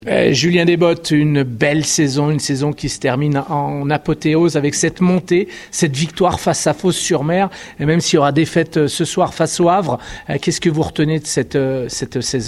Julien Desbottes, une belle saison, une saison qui se termine en apothéose avec cette montée, cette victoire face à Fos-sur-Mer, et même s'il y aura défaite ce soir face au Havre, qu'est-ce que vous retenez de cette saison ?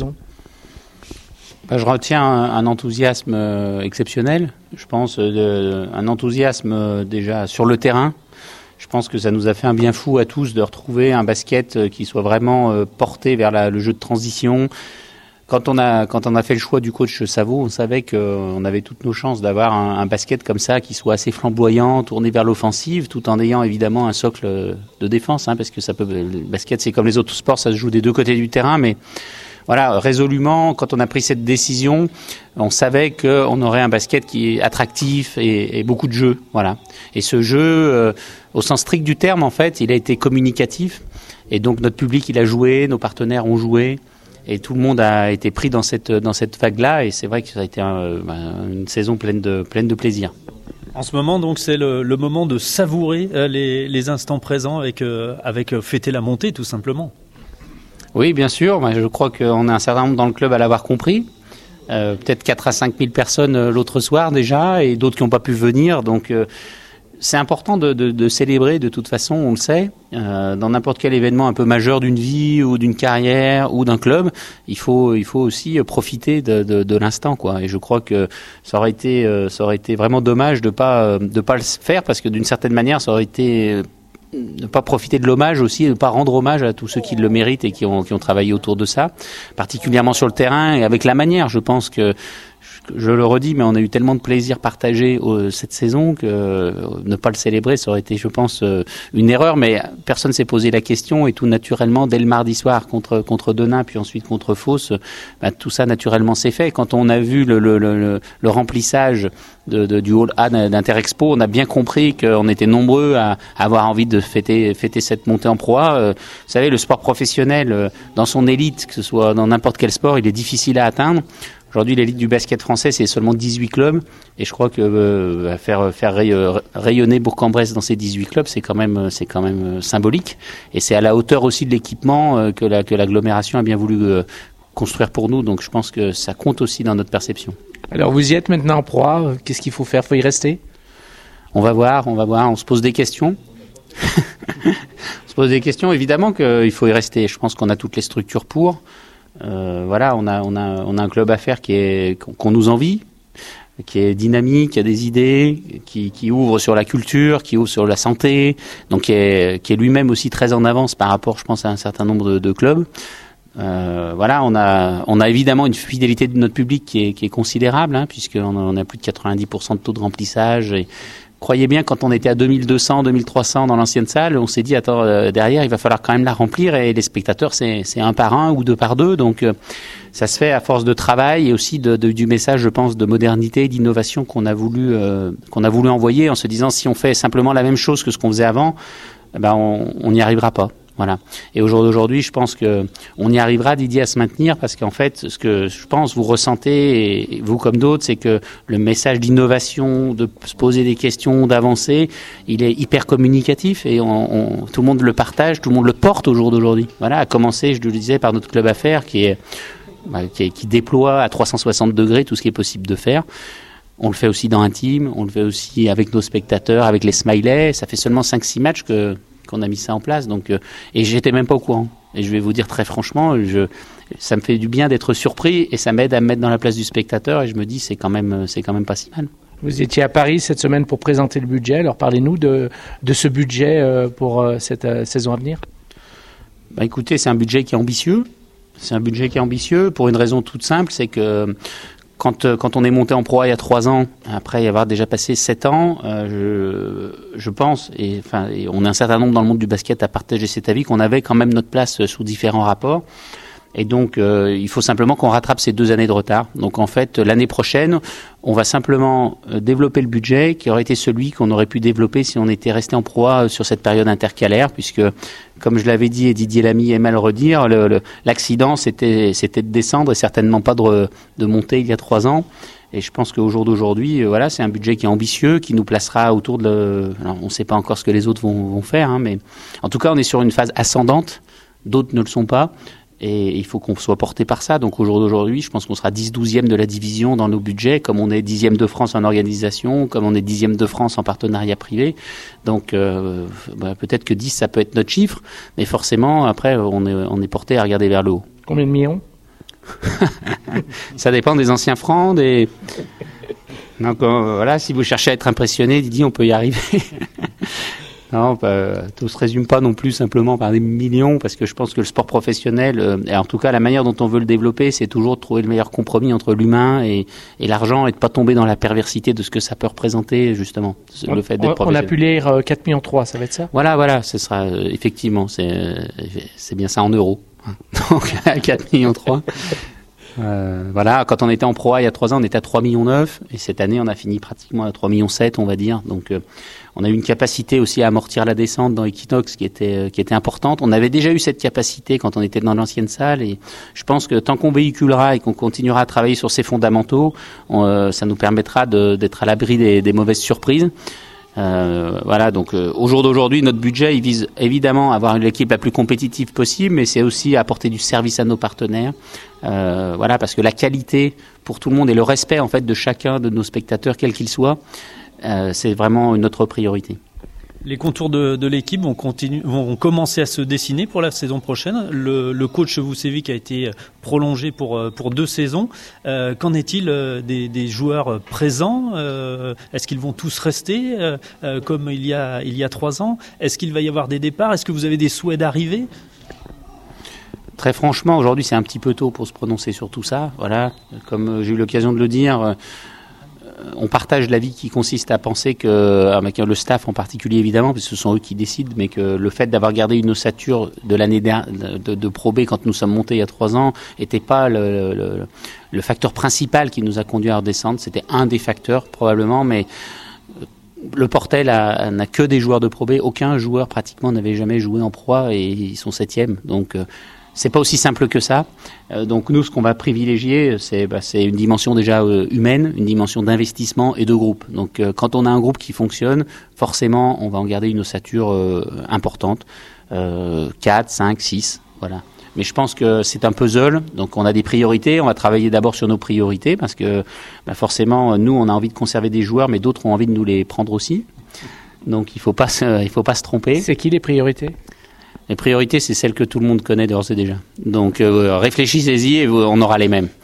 Je retiens un enthousiasme exceptionnel, je pense, un enthousiasme déjà sur le terrain. Je pense que ça nous a fait un bien fou à tous de retrouver un basket qui soit vraiment porté vers le jeu de transition. Quand on a fait le choix du coach Savot, on savait qu'on avait toutes nos chances d'avoir un basket comme ça qui soit assez flamboyant, tourné vers l'offensive, tout en ayant évidemment un socle de défense, parce que le basket c'est comme les autres sports, ça se joue des deux côtés du terrain, mais voilà, résolument, quand on a pris cette décision, on savait qu'on aurait un basket qui est attractif et beaucoup de jeux, voilà. Et ce jeu, au sens strict du terme, en fait, il a été communicatif, et donc notre public il a joué, nos partenaires ont joué. Et tout le monde a été pris dans cette vague-là, et c'est vrai que ça a été une saison pleine de plaisir. En ce moment, donc, c'est le moment de savourer les instants présents avec fêter la montée, tout simplement. Oui, bien sûr. Je crois qu'on a un certain nombre dans le club à l'avoir compris. Peut-être 4 à 5 000 personnes l'autre soir déjà, et d'autres qui n'ont pas pu venir. Donc, c'est important de célébrer de toute façon, on le sait. Dans n'importe quel événement un peu majeur d'une vie ou d'une carrière ou d'un club, il faut aussi profiter de l'instant, quoi. Et je crois que ça aurait été vraiment dommage de pas le faire, parce que d'une certaine manière, ça aurait été ne pas profiter de l'hommage aussi, ne pas rendre hommage à tous ceux qui le méritent et qui ont travaillé autour de ça, particulièrement sur le terrain et avec la manière. Je pense que, je le redis, mais on a eu tellement de plaisir partagé cette saison que ne pas le célébrer, ça aurait été, je pense, une erreur. Mais personne s'est posé la question, et tout naturellement, dès le mardi soir contre Denain, puis ensuite contre Fos, tout ça naturellement s'est fait. Quand on a vu le remplissage du hall A d'Interexpo, on a bien compris qu'on était nombreux à avoir envie de fêter cette montée en Pro A. Vous savez, le sport professionnel, dans son élite, que ce soit dans n'importe quel sport, il est difficile à atteindre. Aujourd'hui, l'élite du basket français, c'est seulement 18 clubs. Et je crois que faire rayonner Bourg-en-Bresse dans ces 18 clubs, c'est quand même symbolique. Et c'est à la hauteur aussi de l'équipement que l'agglomération a bien voulu construire pour nous. Donc je pense que ça compte aussi dans notre perception. Alors vous y êtes maintenant en Pro A. Qu'est-ce qu'il faut faire ? Faut y rester ? On va voir. On se pose des questions. On se pose des questions. Évidemment qu'il faut y rester. Je pense qu'on a toutes les structures pour. Voilà, on a un club à faire qu'on nous envie, qui est dynamique, qui a des idées, qui ouvre sur la culture, qui ouvre sur la santé, donc qui est lui-même aussi très en avance par rapport, je pense, à un certain nombre de clubs. Voilà, on a évidemment une fidélité de notre public qui est considérable, puisqu'on a plus de 90% de taux de remplissage. Et croyez bien, quand on était à 2200, 2300 dans l'ancienne salle, on s'est dit, attends, derrière, il va falloir quand même la remplir, et les spectateurs, c'est un par un ou deux par deux. Donc, ça se fait à force de travail et aussi du message, je pense, de modernité et d'innovation qu'on a voulu envoyer, en se disant, si on fait simplement la même chose que ce qu'on faisait avant, on n'y arrivera pas. Voilà. Et au jour d'aujourd'hui, je pense que on y arrivera, Didier, à se maintenir, parce qu'en fait, ce que je pense vous ressentez, et vous comme d'autres, c'est que le message d'innovation, de se poser des questions, d'avancer, il est hyper communicatif, et tout le monde le partage, tout le monde le porte au jour d'aujourd'hui. Voilà, à commencer, je le disais, par notre club à faire, qui déploie à 360 degrés tout ce qui est possible de faire. On le fait aussi dans un team, on le fait aussi avec nos spectateurs, avec les smileys. Ça fait seulement 5-6 matchs qu'on a mis ça en place, donc et j'étais même pas au courant. Et je vais vous dire très franchement, ça me fait du bien d'être surpris, et ça m'aide à me mettre dans la place du spectateur, et je me dis c'est quand même pas si mal. Vous étiez à Paris cette semaine pour présenter le budget. Alors parlez-nous de ce budget pour cette saison à venir. Écoutez, c'est un budget qui est ambitieux. C'est un budget qui est ambitieux pour une raison toute simple, c'est que quand on est monté en Pro A il y a 3 ans, après y avoir déjà passé 7 ans, je pense, et on est un certain nombre dans le monde du basket à partager cet avis, qu'on avait quand même notre place sous différents rapports. Et donc, il faut simplement qu'on rattrape ces 2 années de retard. Donc, en fait, l'année prochaine, on va simplement développer le budget qui aurait été celui qu'on aurait pu développer si on était resté en Pro A sur cette période intercalaire, puisque, comme je l'avais dit, et Didier Lamy aime à le redire, l'accident, c'était de descendre et certainement pas de monter il y a 3 ans. Et je pense qu'au jour d'aujourd'hui, voilà, c'est un budget qui est ambitieux, qui nous placera autour alors, on ne sait pas encore ce que les autres vont faire, mais en tout cas, on est sur une phase ascendante. D'autres ne le sont pas. Et il faut qu'on soit porté par ça. Donc au jour d'aujourd'hui, je pense qu'on sera 10-12e de la division dans nos budgets, comme on est 10e de France en organisation, comme on est 10e de France en partenariat privé. Donc peut-être que 10, ça peut être notre chiffre, mais forcément, après, on est porté à regarder vers le haut. Combien de millions? Ça dépend des anciens francs, des... Donc voilà, si vous cherchez à être impressionné, Didier, on peut y arriver. Non, tout se résume pas non plus simplement par des millions, parce que je pense que le sport professionnel, et en tout cas la manière dont on veut le développer, c'est toujours de trouver le meilleur compromis entre l'humain et l'argent, et de pas tomber dans la perversité de ce que ça peut représenter justement, le fait d'être professionnel. On a pu lire 4,3 millions, ça va être ça? Voilà, ce sera effectivement, c'est bien ça en euros. Donc 4,3 millions. Voilà, quand on était en Pro A il y a 3 ans, on était à 3,9 millions, et cette année on a fini pratiquement à 3,7 millions, on va dire. Donc on a eu une capacité aussi à amortir la descente dans Equinox qui était importante. On avait déjà eu cette capacité quand on était dans l'ancienne salle, et je pense que tant qu'on véhiculera et qu'on continuera à travailler sur ces fondamentaux, ça nous permettra d'être à l'abri des mauvaises surprises. Voilà, donc au jour d'aujourd'hui, notre budget, il vise évidemment à avoir l'équipe la plus compétitive possible, mais c'est aussi à apporter du service à nos partenaires. Voilà, parce que la qualité pour tout le monde et le respect en fait de chacun de nos spectateurs, quel qu'il soit, c'est vraiment une autre priorité. Les contours de l'équipe vont commencer à se dessiner pour la saison prochaine. Le coach Vucevic a été prolongé pour 2 saisons. Qu'en est-il des joueurs présents? Est-ce qu'ils vont tous rester comme il y a 3 ans? Est-ce qu'il va y avoir des départs? Est-ce que vous avez des souhaits d'arrivée? Très franchement, aujourd'hui, c'est un petit peu tôt pour se prononcer sur tout ça. Voilà, comme j'ai eu l'occasion de le dire, on partage l'avis qui consiste à penser que, avec le staff en particulier évidemment, parce que ce sont eux qui décident, mais que le fait d'avoir gardé une ossature de l'année de Pro B quand nous sommes montés il y a 3 ans n'était pas le facteur principal qui nous a conduit à redescendre. C'était un des facteurs probablement, mais le Portel n'a que des joueurs de Pro B. Aucun joueur pratiquement n'avait jamais joué en Pro A, et ils sont 7e. Donc c'est pas aussi simple que ça. Donc nous, ce qu'on va privilégier, c'est une dimension déjà humaine, une dimension d'investissement et de groupe. Donc quand on a un groupe qui fonctionne, forcément, on va en garder une ossature importante. 4, 5, 6, voilà. Mais je pense que c'est un puzzle, donc on a des priorités. On va travailler d'abord sur nos priorités, parce que forcément, nous, on a envie de conserver des joueurs, mais d'autres ont envie de nous les prendre aussi. Donc il faut pas se tromper. C'est qui les priorités ? Les priorités, c'est celles que tout le monde connaît d'ores et déjà. Donc réfléchissez-y et on aura les mêmes.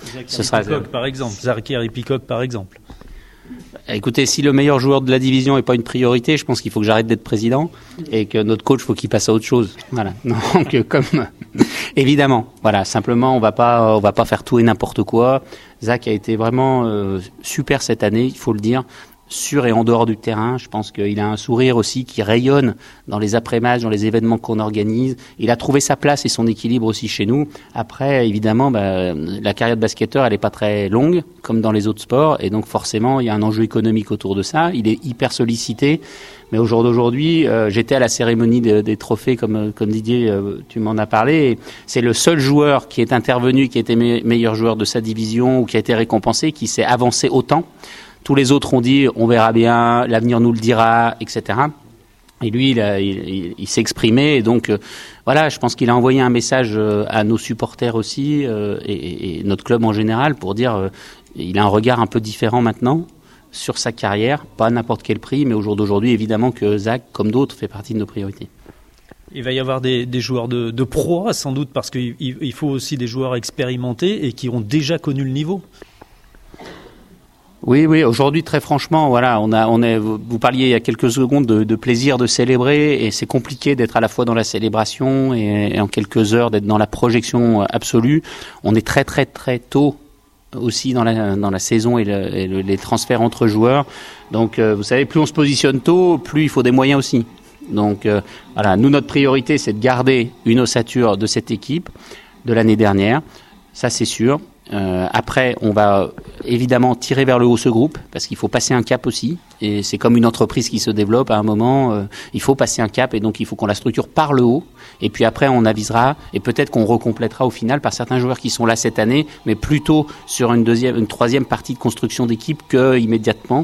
Zachary Peacock, par exemple. Écoutez, si le meilleur joueur de la division n'est pas une priorité, je pense qu'il faut que j'arrête d'être président et que notre coach, faut qu'il passe à autre chose. Voilà. Donc évidemment, voilà. Simplement, on va pas faire tout et n'importe quoi. Zach a été vraiment super cette année, il faut le dire. Sur et en dehors du terrain, je pense qu'il a un sourire aussi qui rayonne dans les après-matchs, dans les événements qu'on organise. Il a trouvé sa place et son équilibre aussi chez nous. Après, évidemment, la carrière de basketteur, elle est pas très longue, comme dans les autres sports, et donc forcément, il y a un enjeu économique autour de ça. Il est hyper sollicité, mais au jour d'aujourd'hui, j'étais à la cérémonie des trophées, comme Didier, tu m'en as parlé, et c'est le seul joueur qui est intervenu, qui a été meilleur joueur de sa division ou qui a été récompensé, qui s'est avancé autant. Tous les autres ont dit on verra bien, l'avenir nous le dira, etc. Et lui, il s'est exprimé, et donc voilà, je pense qu'il a envoyé un message à nos supporters aussi et notre club en général pour dire il a un regard un peu différent maintenant sur sa carrière, pas à n'importe quel prix, mais au jour d'aujourd'hui, évidemment que Zach, comme d'autres, fait partie de nos priorités. Il va y avoir des joueurs de pro, sans doute, parce qu'il faut aussi des joueurs expérimentés et qui ont déjà connu le niveau. Oui, aujourd'hui, très franchement, voilà, vous parliez il y a quelques secondes de plaisir de célébrer, et c'est compliqué d'être à la fois dans la célébration et en quelques heures d'être dans la projection absolue. On est très, très, très tôt aussi dans la saison et les transferts entre joueurs. Donc, vous savez, plus on se positionne tôt, plus il faut des moyens aussi. Donc, voilà, nous, notre priorité, c'est de garder une ossature de cette équipe de l'année dernière. Ça, c'est sûr. Après, on va évidemment tirer vers le haut ce groupe, parce qu'il faut passer un cap aussi, et c'est comme une entreprise qui se développe. À un moment, il faut passer un cap, et donc il faut qu'on la structure par le haut, et puis après on avisera, et peut-être qu'on recomplétera au final par certains joueurs qui sont là cette année, mais plutôt sur une troisième partie de construction d'équipe que immédiatement.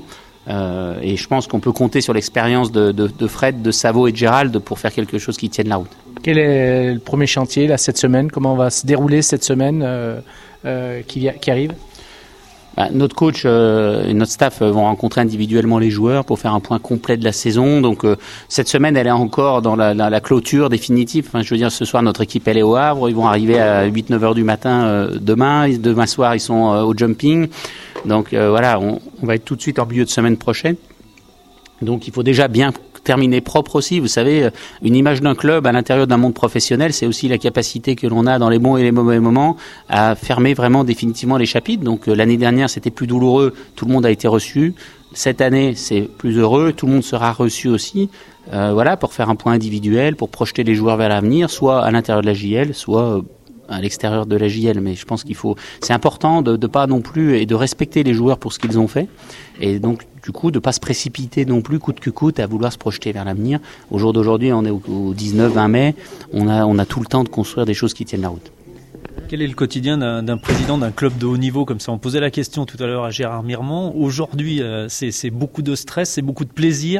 Et je pense qu'on peut compter sur l'expérience de Fred, de Savo et de Gérald pour faire quelque chose qui tienne la route. Quel est le premier chantier là, cette semaine? Comment va se dérouler cette semaine qui arrive? Notre coach et notre staff vont rencontrer individuellement les joueurs pour faire un point complet de la saison. Donc cette semaine, elle est encore dans la clôture définitive. Enfin, je veux dire, ce soir, notre équipe, elle est au Havre. Ils vont arriver à 8-9 heures du matin demain. Demain soir, ils sont au jumping. Donc voilà, on va être tout de suite en milieu de semaine prochaine. Donc il faut déjà bien terminer propre aussi. Vous savez, une image d'un club à l'intérieur d'un monde professionnel, c'est aussi la capacité que l'on a dans les bons et les mauvais moments à fermer vraiment définitivement les chapitres. Donc l'année dernière, c'était plus douloureux, tout le monde a été reçu. Cette année, c'est plus heureux, tout le monde sera reçu aussi. Voilà, pour faire un point individuel, pour projeter les joueurs vers l'avenir, soit à l'intérieur de la JL, soit à l'extérieur de la JL. Mais je pense c'est important de pas non plus et de respecter les joueurs pour ce qu'ils ont fait. Et donc, du coup, de pas se précipiter non plus coûte que coûte à vouloir se projeter vers l'avenir. Au jour d'aujourd'hui, on est au 19-20 mai. On a tout le temps de construire des choses qui tiennent la route. Quel est le quotidien d'un président d'un club de haut niveau comme ça? On posait la question tout à l'heure à Gérard Mirmand. Aujourd'hui, c'est beaucoup de stress, c'est beaucoup de plaisir.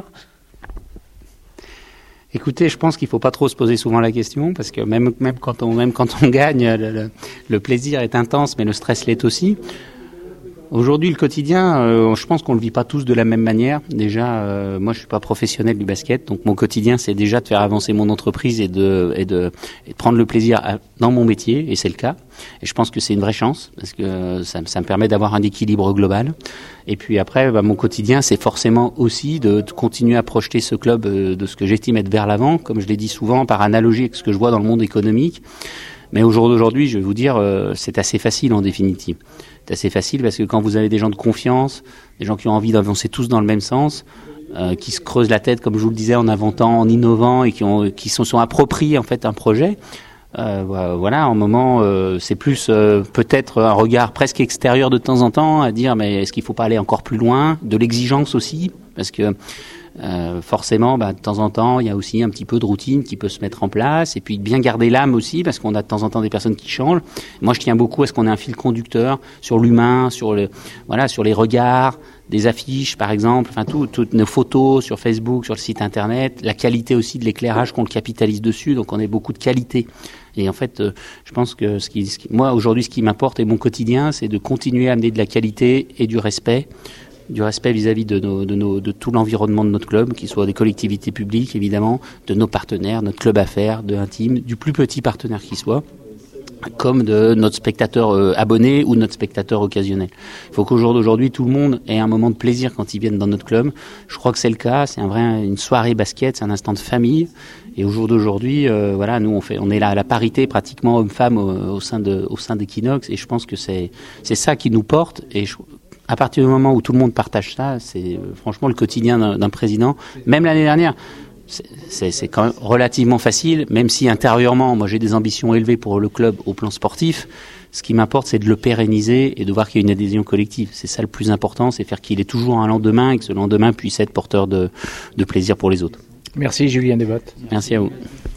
Écoutez, je pense qu'il faut pas trop se poser souvent la question parce que même quand on gagne, le plaisir est intense, mais le stress l'est aussi. Aujourd'hui, le quotidien, je pense qu'on le vit pas tous de la même manière. Déjà, moi, je suis pas professionnel du basket, donc mon quotidien, c'est déjà de faire avancer mon entreprise et de prendre le plaisir dans mon métier, et c'est le cas. Et je pense que c'est une vraie chance parce que ça me permet d'avoir un équilibre global. Et puis après, mon quotidien, c'est forcément aussi de continuer à projeter ce club de ce que j'estime être vers l'avant, comme je l'ai dit souvent, par analogie avec ce que je vois dans le monde économique. Mais au jour d'aujourd'hui, je vais vous dire, c'est assez facile en définitive. C'est assez facile parce que quand vous avez des gens de confiance, des gens qui ont envie d'avancer tous dans le même sens, qui se creusent la tête, comme je vous le disais, en inventant, en innovant et qui sont appropriés en fait un projet. Voilà, en moment, c'est plus peut-être un regard presque extérieur de temps en temps à dire mais est-ce qu'il faut pas aller encore plus loin, de l'exigence aussi, parce que forcément, de temps en temps, il y a aussi un petit peu de routine qui peut se mettre en place, et puis de bien garder l'âme aussi, parce qu'on a de temps en temps des personnes qui changent. Moi, je tiens beaucoup à ce qu'on ait un fil conducteur sur l'humain, sur les regards, des affiches, par exemple, enfin toutes nos photos sur Facebook, sur le site internet, la qualité aussi de l'éclairage qu'on le capitalise dessus, donc on a beaucoup de qualité. Et en fait, je pense que moi aujourd'hui, ce qui m'importe et mon quotidien, c'est de continuer à amener de la qualité et du respect vis-à-vis de tout l'environnement de notre club, qu'il soit des collectivités publiques évidemment, de nos partenaires, notre club affaires, de Intime, du plus petit partenaire qui soit, comme de notre spectateur abonné ou notre spectateur occasionnel. Il faut qu'au jour d'aujourd'hui, tout le monde ait un moment de plaisir quand ils viennent dans notre club. Je crois que c'est le cas, c'est une soirée basket, c'est un instant de famille. Et au jour d'aujourd'hui, nous on est là à la parité pratiquement homme-femme au sein d'Equinox, et je pense que c'est ça qui nous porte. Et à partir du moment où tout le monde partage ça, c'est franchement le quotidien d'un président. Même l'année dernière, c'est quand même relativement facile, même si intérieurement, moi j'ai des ambitions élevées pour le club au plan sportif. Ce qui m'importe, c'est de le pérenniser et de voir qu'il y a une adhésion collective. C'est ça le plus important, c'est faire qu'il ait toujours un lendemain et que ce lendemain puisse être porteur de plaisir pour les autres. Merci Julien Desbottes. Merci à vous.